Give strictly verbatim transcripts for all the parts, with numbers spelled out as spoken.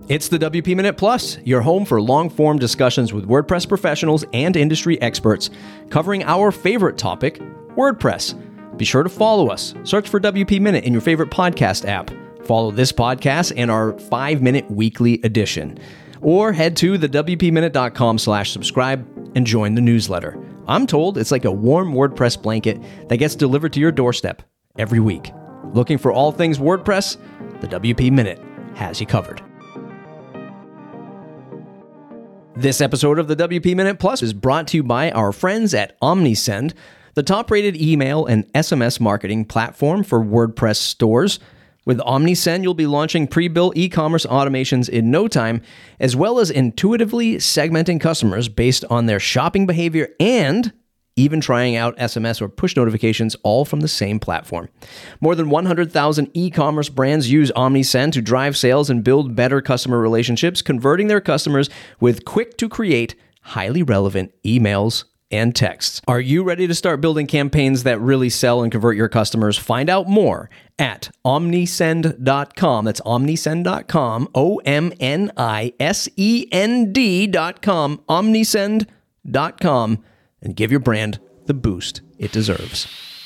It's the W P Minute Plus, your home for long-form discussions with WordPress professionals and industry experts, covering our favorite topic, WordPress. Be sure to follow us. Search for W P Minute in your favorite podcast app. Follow this podcast and our five-minute weekly edition. Or head to the W P minute dot com slash subscribe and join the newsletter. I'm told it's like a warm WordPress blanket that gets delivered to your doorstep every week. Looking for all things WordPress? The W P Minute has you covered. This episode of the W P Minute Plus is brought to you by our friends at Omnisend, the top-rated email and S M S marketing platform for WordPress stores. With Omnisend, you'll be launching pre-built e-commerce automations in no time, as well as intuitively segmenting customers based on their shopping behavior and even trying out S M S or push notifications, all from the same platform. More than one hundred thousand e-commerce brands use Omnisend to drive sales and build better customer relationships, converting their customers with quick-to-create, highly relevant emails and texts. Are you ready to start building campaigns that really sell and convert your customers? Find out more at omnisend dot com. That's omnisend dot com, O M N I S E N D dot com, omnisend dot com. And give your brand the boost it deserves.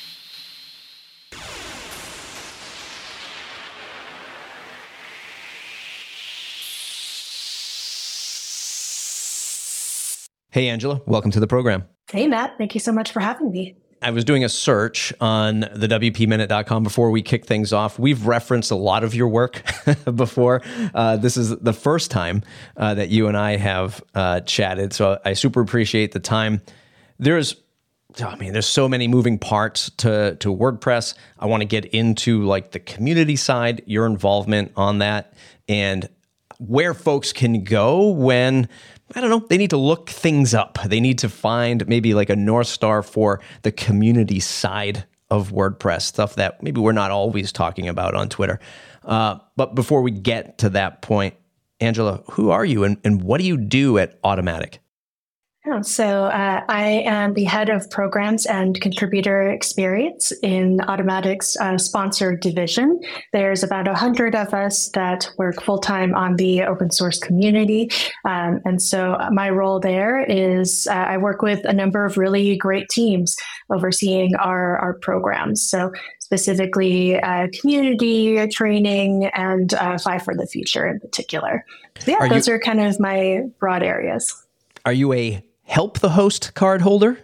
Hey, Angela, welcome to the program. Hey, Matt. Thank you so much for having me. I was doing a search on the W P minute dot com before we kick things off. We've referenced a lot of your work before. Uh, this is the first time uh, that you and I have uh, chatted, so I super appreciate the time. There's, I mean, there's so many moving parts to, to WordPress. I want to get into like the community side, your involvement on that, and where folks can go when, I don't know, they need to look things up. They need to find maybe like a North Star for the community side of WordPress, stuff that maybe we're not always talking about on Twitter. Uh, but before we get to that point, Angela, who are you and, and what do you do at Automattic? Oh, so uh, I am the head of programs and contributor experience in Automattic's uh, sponsored division. There's about a hundred of us that work full-time on the open source community. Um, and so my role there is uh, I work with a number of really great teams overseeing our, our programs. So specifically uh, community training and uh, Five for the Future in particular. So yeah, are those you, are kind of my broad areas. Are you a help the host card holder?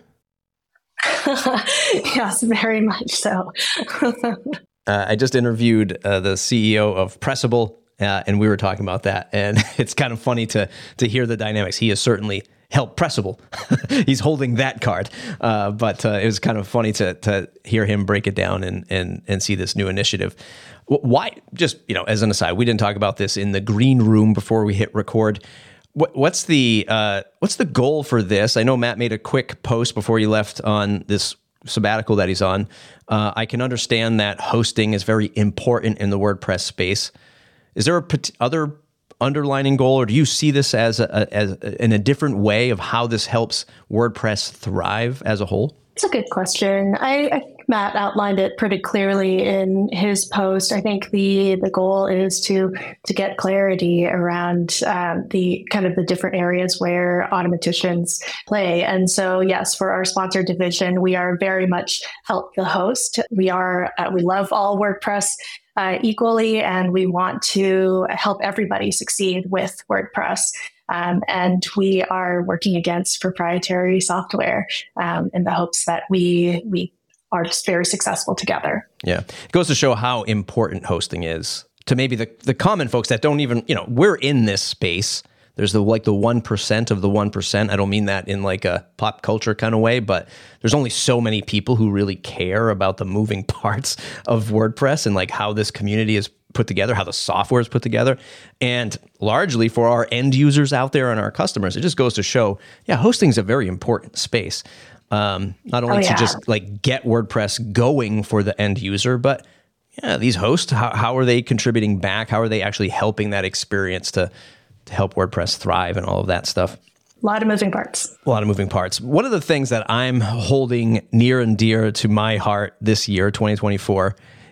Yes, very much so. uh, I just interviewed uh, the C E O of Pressable, uh, and we were talking about that. And it's kind of funny to to hear the dynamics. He has certainly helped Pressable. He's holding that card. Uh, but uh, it was kind of funny to to hear him break it down and and and see this new initiative. Why? Just, you know, as an aside, we didn't talk about this in the green room before we hit record. What, what's the uh, what's the goal for this? I know Matt made a quick post before he left on this sabbatical that he's on. Uh, I can understand that hosting is very important in the WordPress space. Is there a pat- other underlining goal, or do you see this as a, as a, in a different way of how this helps WordPress thrive as a whole? It's a good question. I, I think Matt outlined it pretty clearly in his post. I think the the goal is to to get clarity around um, the kind of the different areas where automaticians play. And so, yes, for our sponsored division, we are very much help the host. We are uh, we love all WordPress uh, equally, and we want to help everybody succeed with WordPress. Um, and we are working against proprietary software um, in the hopes that we we are just very successful together. Yeah, it goes to show how important hosting is to maybe the, the common folks that don't even, you know, we're in this space. There's the like the one percent of the one percent. I don't mean that in like a pop culture kind of way, but there's only so many people who really care about the moving parts of WordPress and like how this community is put together, how the software is put together. And largely for our end users out there and our customers, it just goes to show, yeah, hosting is a very important space. Um, not only oh, yeah. to just like get WordPress going for the end user, but yeah, these hosts, how, how are they contributing back? How are they actually helping that experience to, to help WordPress thrive and all of that stuff? A lot of moving parts. A lot of moving parts. One of the things that I'm holding near and dear to my heart this year, twenty twenty-four,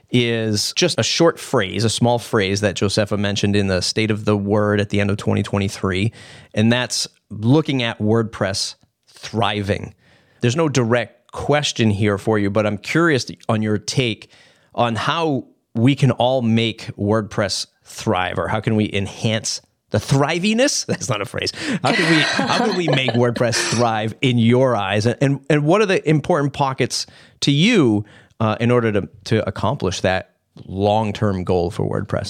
is just a short phrase, a small phrase that Josepha mentioned in the State of the Word at the end of twenty twenty-three, and that's looking at WordPress thriving. There's no direct question here for you, but I'm curious on your take on how we can all make WordPress thrive, or how can we enhance the thriviness? That's not a phrase. How can we how can we make WordPress thrive in your eyes? And and what are the important pockets to you uh, in order to to accomplish that long-term goal for WordPress?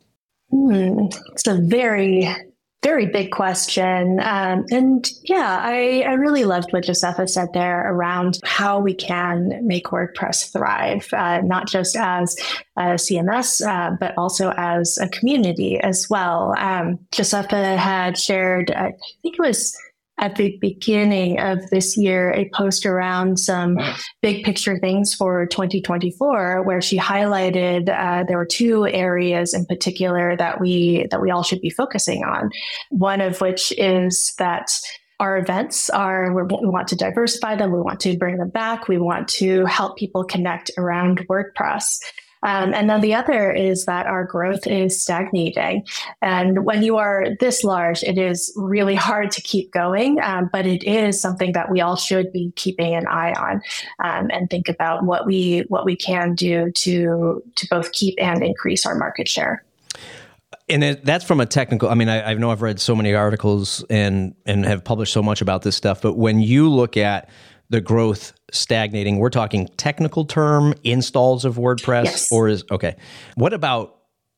Hmm. It's a very, very big question. Um, and yeah, I, I really loved what Josepha said there around how we can make WordPress thrive, uh, not just as a C M S, uh, but also as a community as well. Um, Josepha had shared, I think it was at the beginning of this year, a post around some big picture things for twenty twenty-four, where she highlighted uh, there were two areas in particular that we that we all should be focusing on. One of which is that our events are, we want to diversify them, we want to bring them back, we want to help people connect around WordPress. Um, and then the other is that our growth is stagnating. And when you are this large, it is really hard to keep going, um, but it is something that we all should be keeping an eye on, um, and think about what we what we can do to to both keep and increase our market share. And it, that's from a technical, I mean, I, I know I've read so many articles and and have published so much about this stuff, but when you look at the growth stagnating, we're talking technical term, installs of WordPress, yes. or is, okay. What about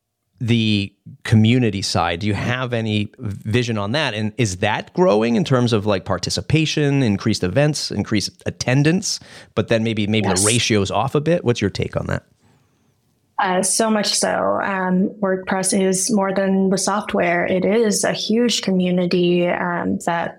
the community side? Do you have any vision on that? And is that growing in terms of like participation, increased events, increased attendance, but then maybe maybe yes. the ratio's off a bit? What's your take on that? Uh, so much so. Um, WordPress is more than the software. It is a huge community um, that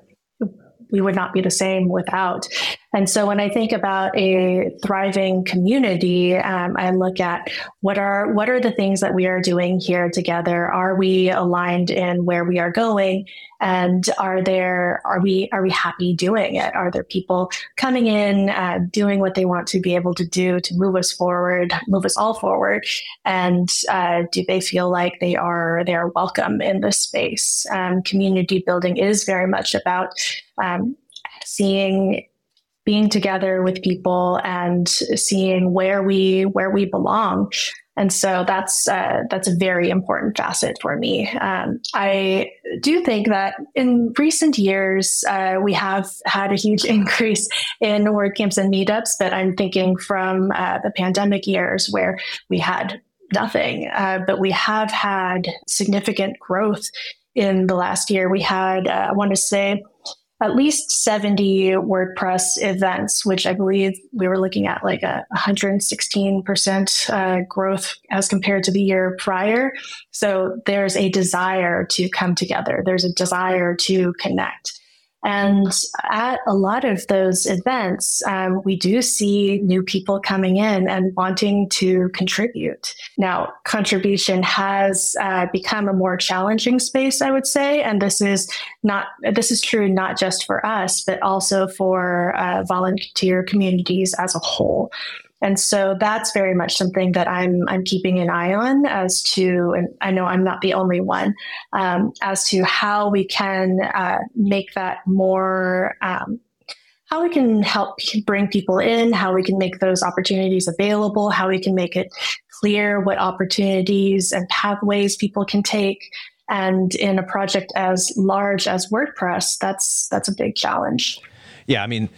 we would not be the same without. And so when I think about a thriving community, um, I look at what are what are the things that we are doing here together? Are we aligned in where we are going? And are there are we are we happy doing it? Are there people coming in, uh, doing what they want to be able to do to move us forward, move us all forward? And uh, do they feel like they are they are welcome in this space? Um, community building is very much about um, seeing. being together with people and seeing where we where we belong. And so that's uh, that's a very important facet for me. Um, I do think that in recent years, uh, we have had a huge increase in WordCamps and meetups, but I'm thinking from uh, the pandemic years where we had nothing, uh, but we have had significant growth in the last year. We had, uh, I want to say, at least seventy WordPress events, which I believe we were looking at like a one hundred sixteen percent uh, growth as compared to the year prior. So there's a desire to come together. There's a desire to connect. And at a lot of those events, um, we do see new people coming in and wanting to contribute. Now, contribution has uh, become a more challenging space, I would say, and this is not this is true not just for us, but also for uh, volunteer communities as a whole. And so that's very much something that I'm I'm keeping an eye on as to, and I know I'm not the only one, um, as to how we can uh, make that more, um, how we can help bring people in, how we can make those opportunities available, how we can make it clear what opportunities and pathways people can take. And in a project as large as WordPress, that's that's a big challenge. Yeah, I mean,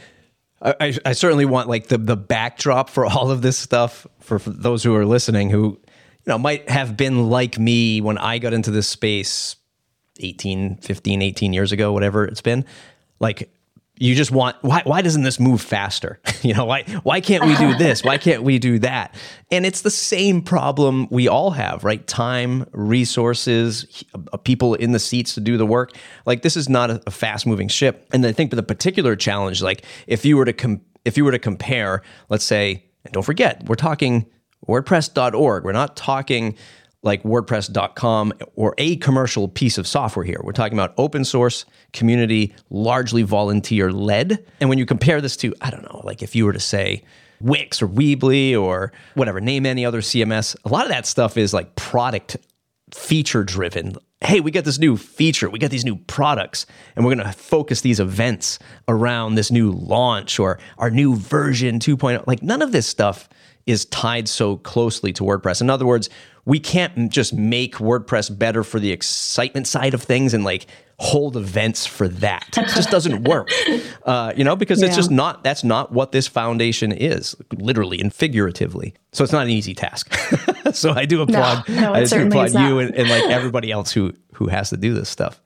I, I certainly want like the, the backdrop for all of this stuff for, for those who are listening who, you know, might have been like me when I got into this space eighteen, fifteen, eighteen years ago, whatever it's been. Like, you just want, why why doesn't this move faster? You know, why why can't we do this? Why can't we do that? And it's the same problem we all have, right? Time, resources, people in the seats to do the work. Like, this is not a, a fast-moving ship. And I think the particular challenge, like if you were to com- if you were to compare, let's say, and don't forget, we're talking WordPress dot org. We're not talking like WordPress dot com or a commercial piece of software here. We're talking about open source, community, largely volunteer led. And when you compare this to, I don't know, like if you were to say Wix or Weebly or whatever, name any other C M S. A lot of that stuff is like product feature driven. Hey, we got this new feature, we got these new products, and we're going to focus these events around this new launch or our new version two point oh. Like none of this stuff is tied so closely to WordPress. In other words, we can't just make WordPress better for the excitement side of things and like hold events for that. It just doesn't work, uh, you know, because yeah. it's just not, that's not what this foundation is, literally and figuratively. So it's not an easy task. So I do applaud, no, no, I do applaud you and, and like everybody else who, who has to do this stuff.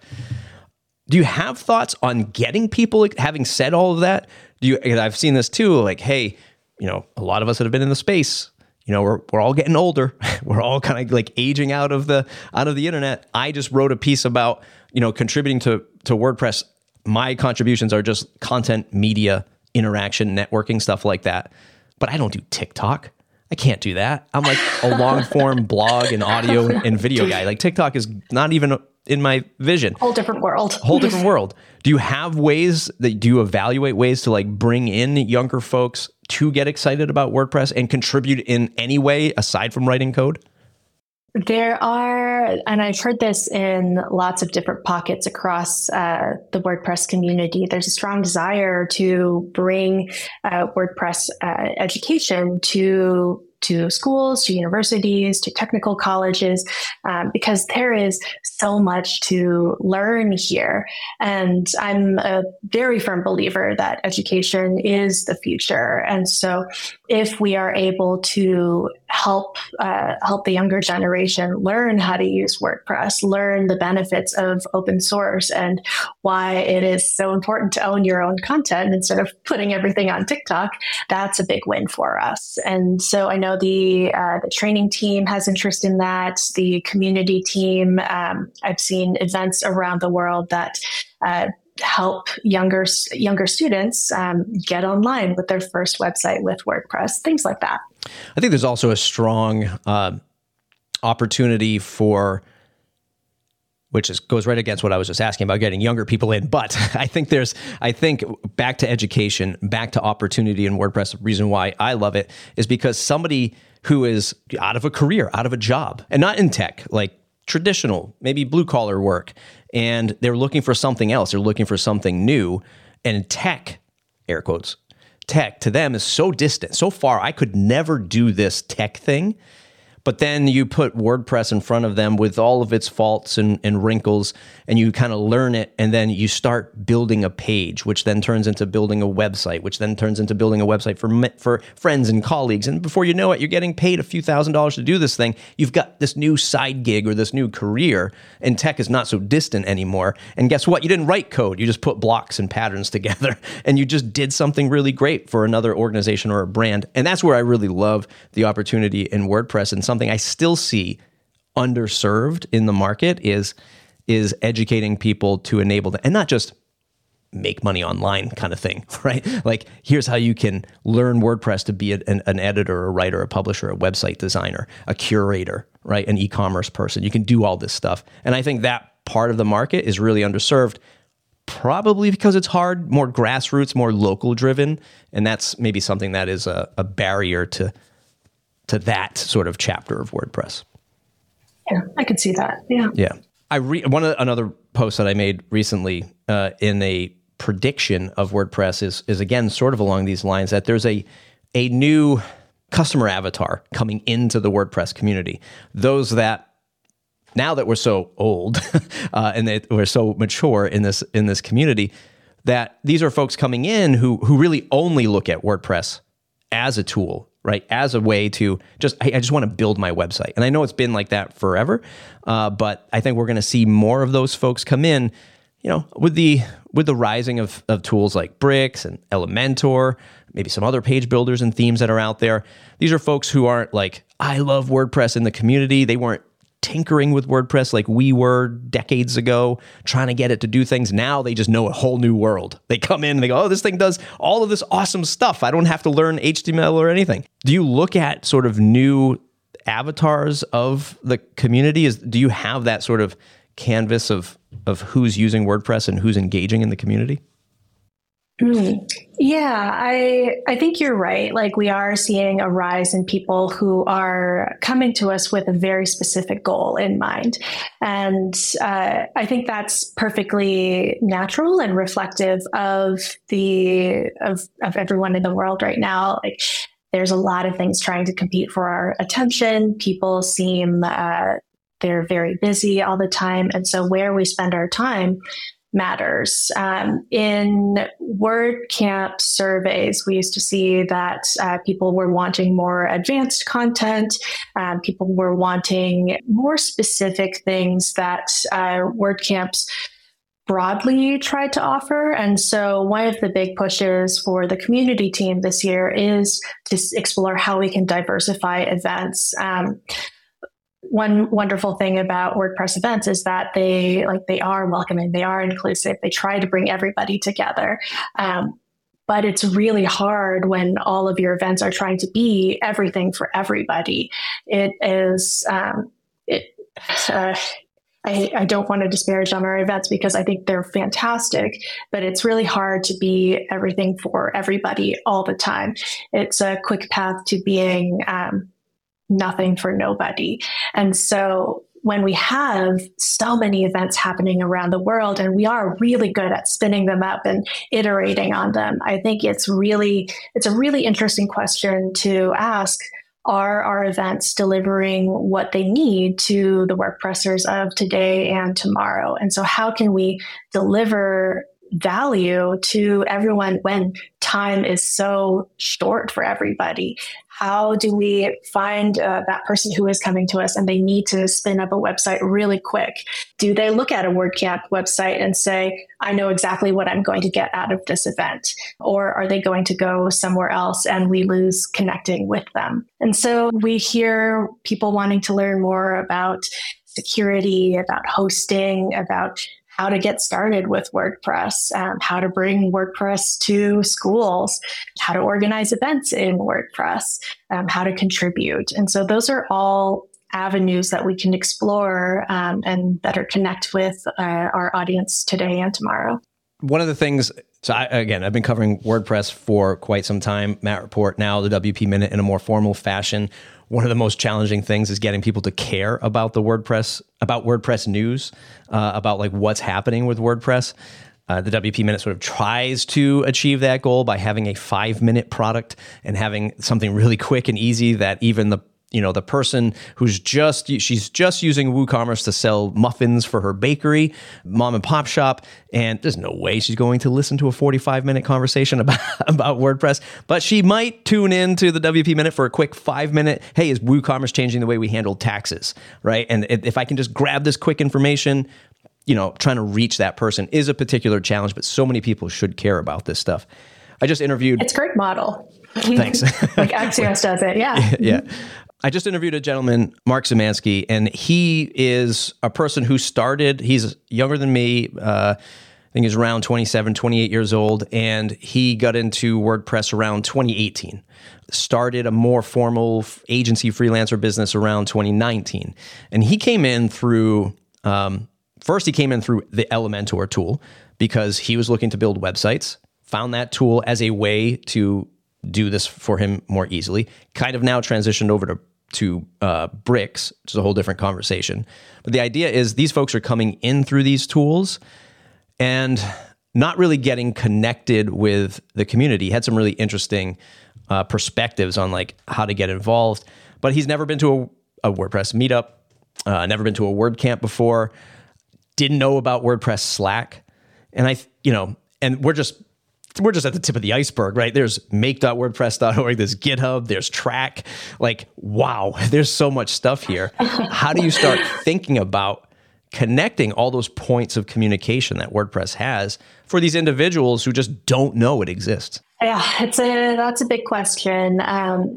Do you have thoughts on getting people, like, having said all of that? Do you, I've seen this too, like, hey, you know, a lot of us that have been in the space, you know, we're we're all getting older. We're all kind of like aging out of the out of the internet. I just wrote a piece about, you know, contributing to to WordPress. My contributions are just content, media, interaction, networking, stuff like that. But I don't do TikTok. I can't do that. I'm like a long form blog and audio and video guy. Like TikTok is not even in my vision. Whole different world. Whole different world. Do you have ways that do you evaluate ways to like bring in younger folks to get excited about WordPress and contribute in any way aside from writing code? There are, and I've heard this in lots of different pockets across uh, the WordPress community, there's a strong desire to bring uh, WordPress uh, education to to schools, to universities, to technical colleges, um, because there is so much to learn here. And I'm a very firm believer that education is the future. And so if we are able to help uh, help the younger generation learn how to use WordPress, learn the benefits of open source and why it is so important to own your own content instead of putting everything on TikTok, that's a big win for us. And so I know the uh, the training team has interest in that. The community team, um, I've seen events around the world that uh, help younger younger students um, get online with their first website with WordPress, things like that. I think there's also a strong uh, opportunity for, which is, goes right against what I was just asking about getting younger people in. But I think there's, I think back to education, back to opportunity in WordPress. The reason why I love it is because somebody who is out of a career, out of a job, and not in tech, like traditional, maybe blue collar work, and they're looking for something else. They're looking for something new. And tech, air quotes, tech to them is so distant, so far. I could never do this tech thing. But then you put WordPress in front of them with all of its faults and, and wrinkles, and you kind of learn it, and then you start building a page, which then turns into building a website, which then turns into building a website for for friends and colleagues. And before you know it, you're getting paid a few thousand dollars to do this thing. You've got this new side gig or this new career, and tech is not so distant anymore. And guess what? You didn't write code. You just put blocks and patterns together, and you just did something really great for another organization or a brand. And that's where I really love the opportunity in WordPress. And something I still see underserved in the market is is educating people to enable them, and not just make money online kind of thing, right? Like, here's how you can learn WordPress to be an, an editor, a writer, a publisher, a website designer, a curator, right? An e-commerce person. You can do all this stuff. And I think that part of the market is really underserved, probably because it's hard, more grassroots, more local driven. And that's maybe something that is a, a barrier to to that sort of chapter of WordPress. Yeah, I could see that. Yeah. Yeah. I re- one of the, another post that I made recently uh, in a prediction of WordPress is is again sort of along these lines, that there's a a new customer avatar coming into the WordPress community. Those that, now that we're so old uh, and that we're so mature in this in this community, that these are folks coming in who who really only look at WordPress as a tool, right? As a way to just, I, I just want to build my website. And I know it's been like that forever, uh, but I think we're going to see more of those folks come in, you know, with the with the rising of, of tools like Bricks and Elementor, maybe some other page builders and themes that are out there. These are folks who aren't like, I love WordPress in the community. They weren't tinkering with WordPress like we were decades ago, trying to get it to do things. Now they just know a whole new world. They come in and they go, oh, this thing does all of this awesome stuff. I don't have to learn H T M L or anything. Do you look at sort of new avatars of the community? Is do you have that sort of canvas of of who's using WordPress and who's engaging in the community? Mm. Yeah, I I think you're right. Like we are seeing a rise in people who are coming to us with a very specific goal in mind, and uh, I think that's perfectly natural and reflective of the of of everyone in the world right now. Like there's a lot of things trying to compete for our attention. People seem uh, they're very busy all the time, and so where we spend our time matters. Um, in WordCamp surveys, we used to see that uh, people were wanting more advanced content. Um, people were wanting more specific things that uh, WordCamps broadly tried to offer. And so one of the big pushes for the community team this year is to explore how we can diversify events. Um, One wonderful thing about WordPress events is that they like they are welcoming, they are inclusive, they try to bring everybody together. Um, but it's really hard when all of your events are trying to be everything for everybody. It is, um, it, uh, I, I don't want to disparage on our events because I think they're fantastic, but it's really hard to be everything for everybody all the time. It's a quick path to being, um, nothing for nobody. And so when we have so many events happening around the world and we are really good at spinning them up and iterating on them, I think it's really, it's a really interesting question to ask. Are our events delivering what they need to the WordPressers of today and tomorrow? And so how can we deliver value to everyone when time is so short for everybody? How do we find uh, that person who is coming to us and they need to spin up a website really quick? Do they look at a WordCamp website and say, I know exactly what I'm going to get out of this event? Or are they going to go somewhere else and we lose connecting with them? And so we hear people wanting to learn more about security, about hosting, about how to get started with WordPress, um, how to bring WordPress to schools, how to organize events in WordPress, um, how to contribute. And so those are all avenues that we can explore um, and better connect with uh, our audience today and tomorrow. One of the things, so I, again, I've been covering WordPress for quite some time. Matt Report, now the W P Minute in a more formal fashion. One of the most challenging things is getting people to care about the WordPress, about WordPress news, uh, about like what's happening with WordPress. Uh, the W P Minute sort of tries to achieve that goal by having a five-minute product and having something really quick and easy that even the you know the person who's just she's just using WooCommerce to sell muffins for her bakery, mom and pop shop, and there's no way she's going to listen to a forty-five minute conversation about about WordPress, but she might tune in to the W P Minute for a quick five minute. Hey, is WooCommerce changing the way we handle taxes? Right, and if I can just grab this quick information, you know, trying to reach that person is a particular challenge, but so many people should care about this stuff. I just interviewed. It's a great model. Thanks. Like Axios does it. Yeah. Yeah. I just interviewed a gentleman, Mark Szymanski, and he is a person who started, he's younger than me, uh, I think he's around twenty-seven, twenty-eight years old, and he got into WordPress around twenty eighteen. Started a more formal agency freelancer business around twenty nineteen. And he came in through, um, first he came in through the Elementor tool because he was looking to build websites, found that tool as a way to do this for him more easily, kind of now transitioned over to to uh, Bricks, which is a whole different conversation. But the idea is these folks are coming in through these tools and not really getting connected with the community. He had some really interesting uh, perspectives on like how to get involved, but he's never been to a, a WordPress meetup, uh, never been to a WordCamp before, didn't know about WordPress Slack. And I, you know, and we're just, we're just at the tip of the iceberg, right? There's make dot wordpress dot org, there's GitHub, there's Track. Like, wow, there's so much stuff here. How do you start thinking about connecting all those points of communication that WordPress has for these individuals who just don't know it exists? Yeah, it's a that's a big question. Um,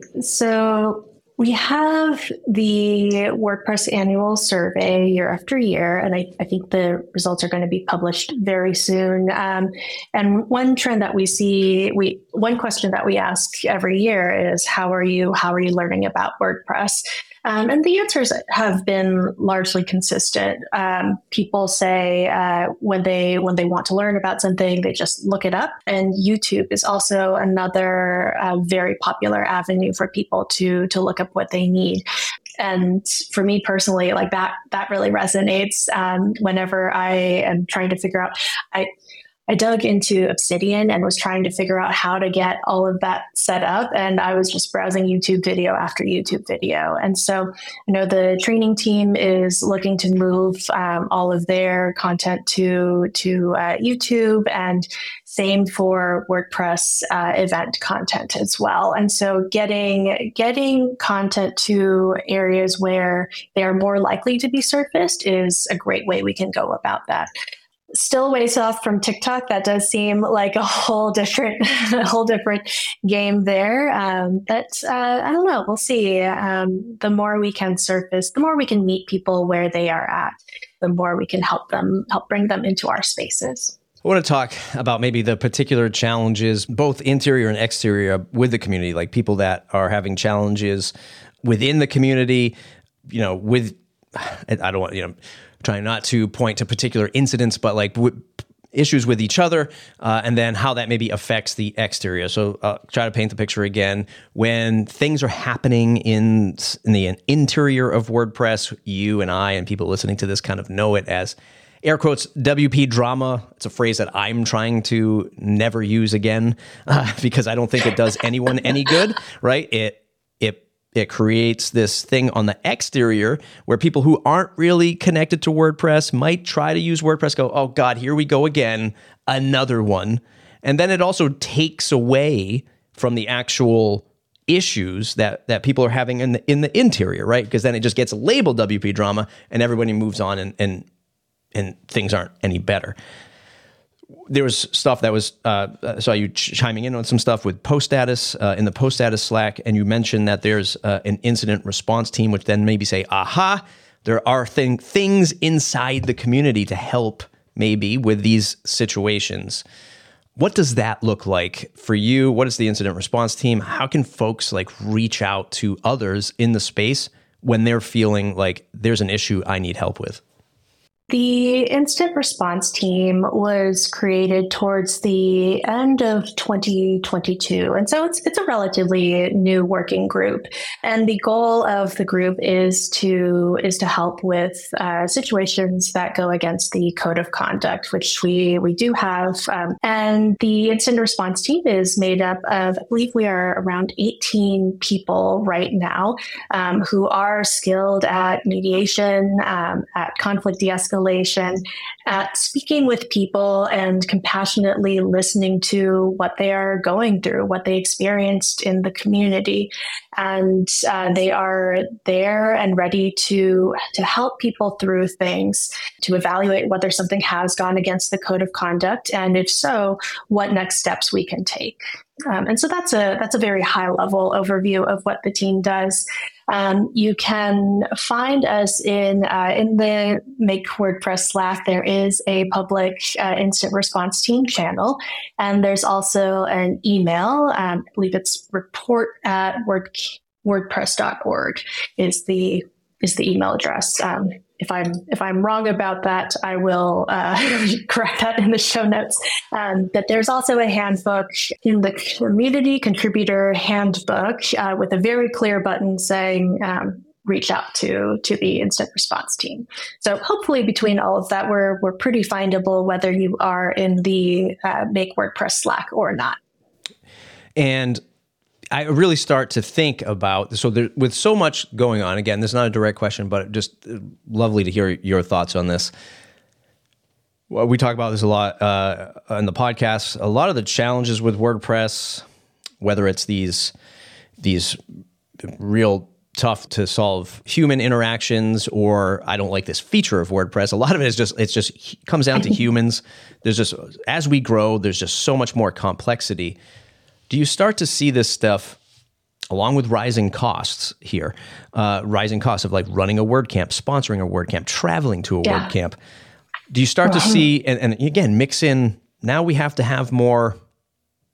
so we have the WordPress annual survey year after year, and I, I think the results are going to be published very soon. Um, and one trend that we see, we one question that we ask every year is, how are you? How are you learning about WordPress? Um, and the answers have been largely consistent. Um, people say uh, when they when they want to learn about something, they just look it up. And YouTube is also another uh, very popular avenue for people to to look up what they need. And for me personally, like that that really resonates. Um, whenever I am trying to figure out, I. I dug into Obsidian and was trying to figure out how to get all of that set up. And I was just browsing YouTube video after YouTube video. And so, you know, the training team is looking to move um, all of their content to, to uh, YouTube, and same for WordPress uh, event content as well. And so getting, getting content to areas where they are more likely to be surfaced is a great way we can go about that. Still ways off from TikTok. That does seem like a whole different, a whole different game there. Um, but uh, I don't know. We'll see. Um, the more we can surface, the more we can meet people where they are at, the more we can help them, help bring them into our spaces. I want to talk about maybe the particular challenges, both interior and exterior, with the community, like people that are having challenges within the community, you know, with, I don't want, you know, trying not to point to particular incidents, but like w- issues with each other, uh, and then how that maybe affects the exterior. So uh, try to paint the picture again. When things are happening in, in the interior of WordPress, you and I and people listening to this kind of know it as air quotes W P drama. It's a phrase that I'm trying to never use again uh, because I don't think it does anyone any good, right? It it It creates this thing on the exterior where people who aren't really connected to WordPress might try to use WordPress, go, oh God, here we go again, another one. And then it also takes away from the actual issues that that people are having in the in the interior, right? Because then it just gets labeled W P drama and everybody moves on, and and and things aren't any better. There was stuff that was, uh, I saw you ch- chiming in on some stuff with post status uh, in the post status Slack, and you mentioned that there's uh, an incident response team, which then maybe say, aha, there are thing- things inside the community to help maybe with these situations. What does that look like for you? What is the incident response team? How can folks like reach out to others in the space when they're feeling like there's an issue I need help with? The incident response team was created towards the end of twenty twenty-two. And so it's it's a relatively new working group. And the goal of the group is to is to help with uh, situations that go against the code of conduct, which we, we do have. Um, and the incident response team is made up of, I believe we are around eighteen people right now um, who are skilled at mediation, um, at conflict de-escalation, at speaking with people and compassionately listening to what they are going through, what they experienced in the community. And uh, they are there and ready to, to help people through things, to evaluate whether something has gone against the code of conduct, and if so, what next steps we can take. Um, and so that's a that's a very high level overview of what the team does. Um, you can find us in uh, in the Make WordPress Slack. There is a public uh, incident response team channel, and there's also an email. Um, I believe it's report at word, wordpress dot org is the is the email address. Um, If I'm if I'm wrong about that, I will uh, correct that in the show notes. Um, but there's also a handbook in the community contributor handbook uh, with a very clear button saying um, reach out to to the incident response team. So hopefully between all of that, we're we're pretty findable whether you are in the uh, Make WordPress Slack or not. And I really start to think about, so there, with so much going on, again, this is not a direct question, but just lovely to hear your thoughts on this. Well, we talk about this a lot uh, on the podcast. A lot of the challenges with WordPress, whether it's these these real tough to solve human interactions, or I don't like this feature of WordPress. A lot of it is just, it's just it comes down to humans. There's just, as we grow, there's just so much more complexity. Do you start to see this stuff along with rising costs here, uh, rising costs of like running a WordCamp, sponsoring a WordCamp, traveling to a yeah. WordCamp? Do you start to see, and, and again, mix in, now we have to have more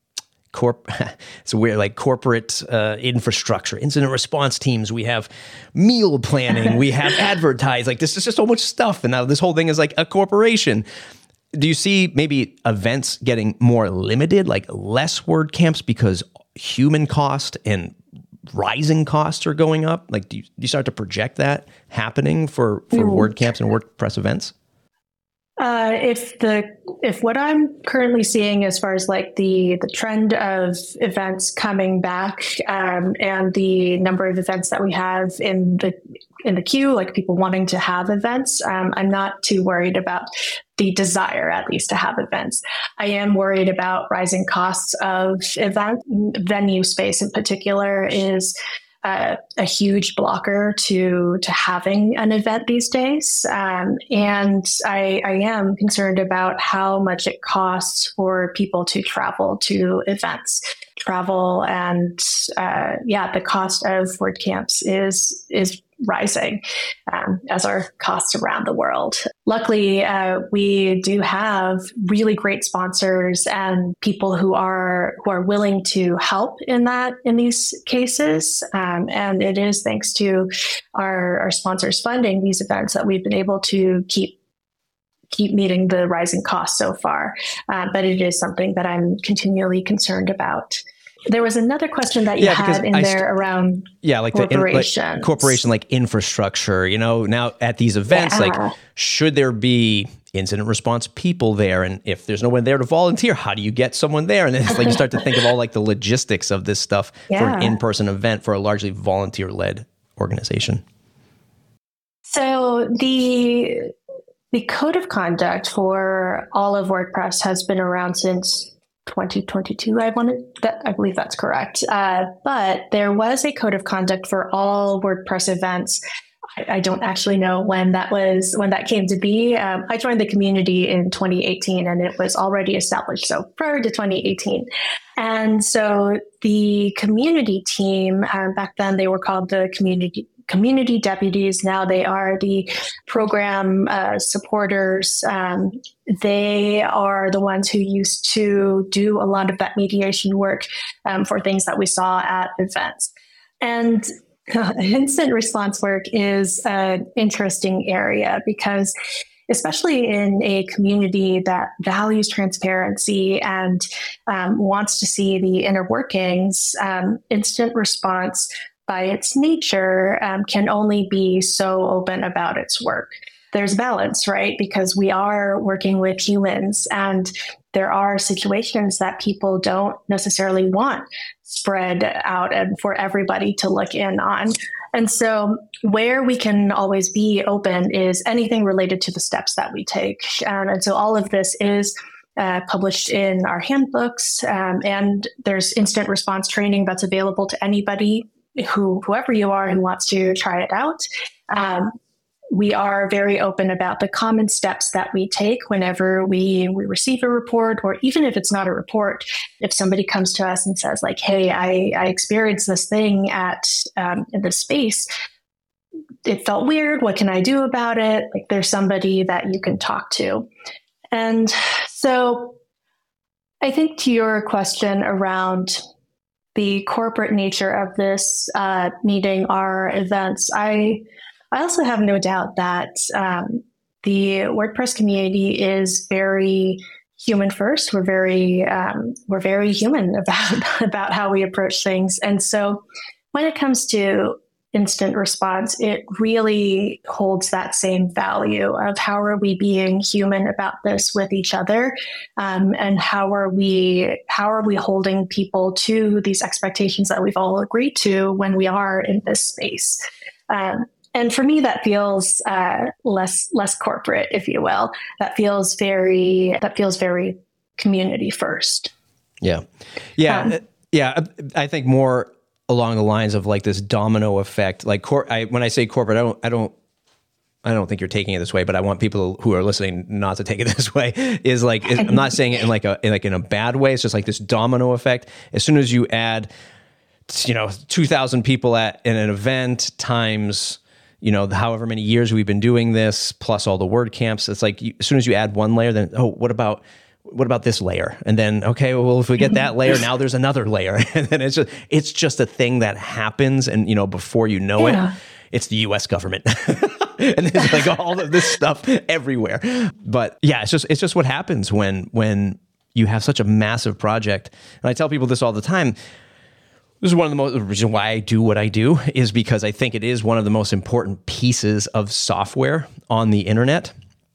corp. So we're like corporate uh, infrastructure, incident response teams. We have meal planning. We have advertise. Like this is just so much stuff. And now this whole thing is like a corporation. Do you see maybe events getting more limited, like less WordCamps because human cost and rising costs are going up? Like, do you, do you start to project that happening for, for mm. WordCamps and WordPress events? Uh, if the if what I'm currently seeing as far as like the the trend of events coming back um, and the number of events that we have in the in the queue, like people wanting to have events, um, I'm not too worried about the desire, at least, to have events. I am worried about rising costs of event venue space in particular is Uh, a huge blocker to to having an event these days. Um, and I, I am concerned about how much it costs for people to travel to events. Travel and, uh, yeah, the cost of WordCamps is is rising um, as are costs around the world. Luckily, uh, we do have really great sponsors and people who are who are willing to help in that in these cases. Um, and it is thanks to our, our sponsors funding these events that we've been able to keep keep meeting the rising costs so far. Uh, but it is something that I'm continually concerned about. There was another question that you yeah, had in I there st- around yeah, like corporations. The in, like corporation, like infrastructure, you know, now at these events, yeah. like should there be incident response people there? And if there's no one there to volunteer, how do you get someone there? And then it's like you start to think of all like the logistics of this stuff yeah. for an in-person event for a largely volunteer-led organization. So the the code of conduct for all of WordPress has been around since twenty twenty-two, I wanted that. I believe that's correct. Uh, but there was a code of conduct for all WordPress events. I, I don't actually know when that was, when that came to be. Um, I joined the community in twenty eighteen and it was already established. So prior to twenty eighteen. And so the community team, um, back then they were called the community community deputies. Now they are the program uh, supporters. Um, they are the ones who used to do a lot of that mediation work um, for things that we saw at events. And uh, instant response work is an interesting area because especially in a community that values transparency and um, wants to see the inner workings, um, instant response by its nature, um, can only be so open about its work. There's balance, right? Because we are working with humans and there are situations that people don't necessarily want spread out and for everybody to look in on. And so where we can always be open is anything related to the steps that we take. Um, and so all of this is Uh, published in our handbooks, um, and there's instant response training that's available to anybody who, whoever you are who wants to try it out. Um, we are very open about the common steps that we take whenever we, we receive a report, or even if it's not a report, if somebody comes to us and says like, hey, I, I experienced this thing at um, in this space. It felt weird. What can I do about it? Like there's somebody that you can talk to. And so I think to your question around the corporate nature of this uh, meeting our events, I I also have no doubt that um, the WordPress community is very human first. We're very um, we're very human about about how we approach things. And so when it comes to instant response, it really holds that same value of how are we being human about this with each other, um, and how are we how are we holding people to these expectations that we've all agreed to when we are in this space. Um, and for me, that feels uh, less less corporate, if you will. That feels very that feels very community first. Yeah, yeah, um, yeah. I think more along the lines of like this domino effect. Like cor- I, when I say corporate, I don't, I don't, I don't think you're taking it this way, but I want people who are listening not to take it this way. Is like, is, I'm not saying it in like a, in like in a bad way. It's just like this domino effect. As soon as you add, you know, two thousand people at in an event times, you know, however many years we've been doing this, plus all the WordCamps, it's like you, as soon as you add one layer, then, oh, what about what about this layer? And then, okay, well, if we get that layer, now there's another layer. And then it's just, it's just a thing that happens. And, you know, before you know yeah. it, it's the U S government. And there's like all of this stuff everywhere. But yeah, it's just, it's just what happens when, when you have such a massive project. And I tell people this all the time. This is one of the most, the reason why I do what I do is because I think it is one of the most important pieces of software on the internet.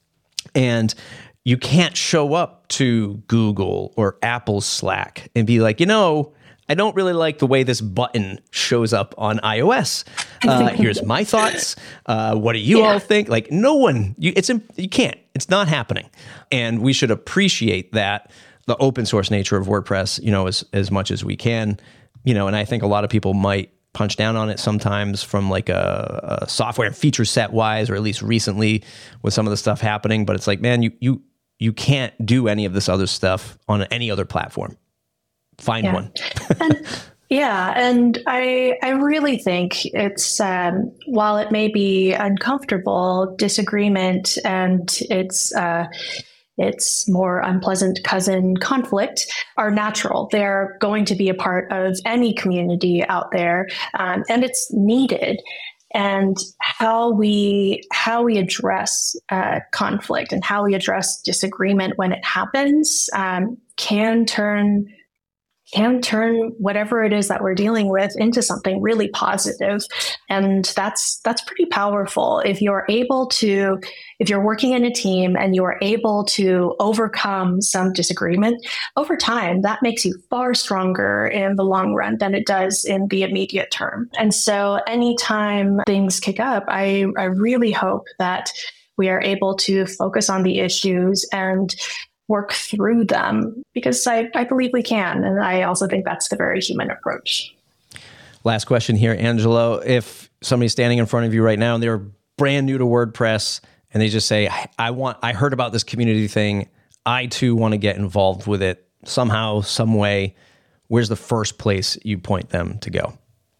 And you can't show up to Google or Apple's Slack and be like, you know, I don't really like the way this button shows up on iOS. Uh, here's my thoughts. Uh, what do you yeah. all think? Like no one, you, it's you can't. It's not happening. And we should appreciate that, the open source nature of WordPress, you know, as as much as we can. You know, and I think a lot of people might punch down on it sometimes from like a, a software and feature set wise, or at least recently with some of the stuff happening. But it's like, man, you you you can't do any of this other stuff on any other platform. Find yeah. one. and, yeah, and I I really think it's um, while it may be uncomfortable, disagreement, and it's. Uh, It's more unpleasant cousin conflict are natural. They're going to be a part of any community out there, um, and it's needed. And how we how we address uh, conflict and how we address disagreement when it happens um, can turn can turn whatever it is that we're dealing with into something really positive. And that's that's pretty powerful. If you're able to, if you're working in a team and you are able to overcome some disagreement over time, that makes you far stronger in the long run than it does in the immediate term. And so anytime things kick up, I, I really hope that we are able to focus on the issues and work through them, because I, I believe we can. And I also think that's the very human approach. Last question here, Angela. If somebody's standing in front of you right now and they're brand new to WordPress and they just say, I want, I heard about this community thing. I too want to get involved with it somehow, some way. Where's the first place you point them to go?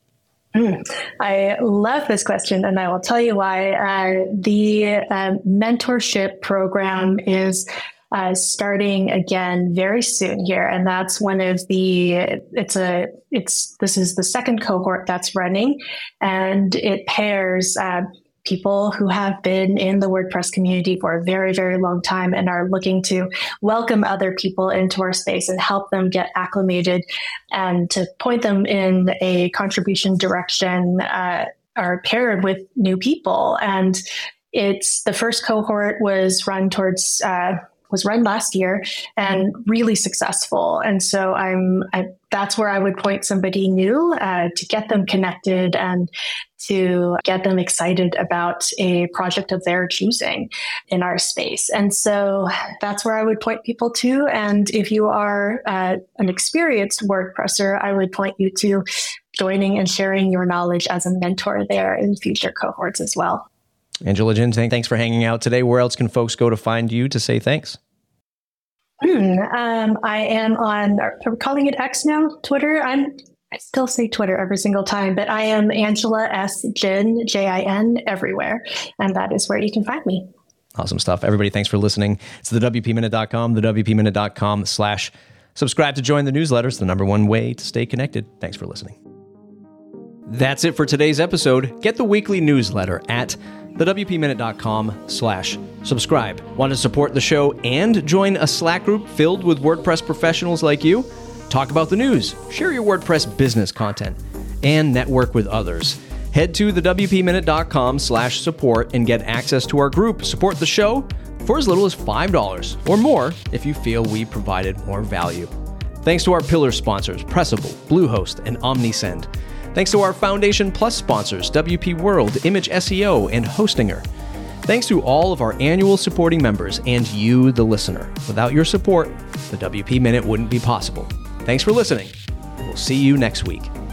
Mm, I love this question, and I will tell you why. Uh, the um, mentorship program is Uh, starting again very soon here. And that's one of the, it's a, it's, this is the second cohort that's running, and it pairs uh, people who have been in the WordPress community for a very, very long time and are looking to welcome other people into our space and help them get acclimated and to point them in a contribution direction, uh, are paired with new people. And it's, the first cohort was run towards, uh, was run last year and really successful. And so I'm, I, that's where I would point somebody new uh, to get them connected and to get them excited about a project of their choosing in our space. And so that's where I would point people to. And if you are uh, an experienced WordPresser, I would point you to joining and sharing your knowledge as a mentor there in future cohorts as well. Angela Jin, thanks for hanging out today. Where else can folks go to find you to say thanks? Hmm, um, I am on, are we calling it X now? Twitter? I'm, I still say Twitter every single time, but I am Angela S. Jin, J I N, everywhere. And that is where you can find me. Awesome stuff. Everybody, thanks for listening. It's the W P minute dot com, the W P minute dot com slash subscribe to join the newsletter. It's the number one way to stay connected. Thanks for listening. That's it for today's episode. Get the weekly newsletter at the W P minute dot com slash subscribe. Want to support the show and join a Slack group filled with WordPress professionals like you? Talk about the news, share your WordPress business content, and network with others. Head to the W P minute dot com slash support and get access to our group. Support the show for as little as five dollars or more if you feel we provided more value. Thanks to our pillar sponsors, Pressable, Bluehost, and OmniSend. Thanks to our Foundation Plus sponsors, W P World, Image S E O, and Hostinger. Thanks to all of our annual supporting members and you, the listener. Without your support, the W P Minute wouldn't be possible. Thanks for listening, and we'll see you next week.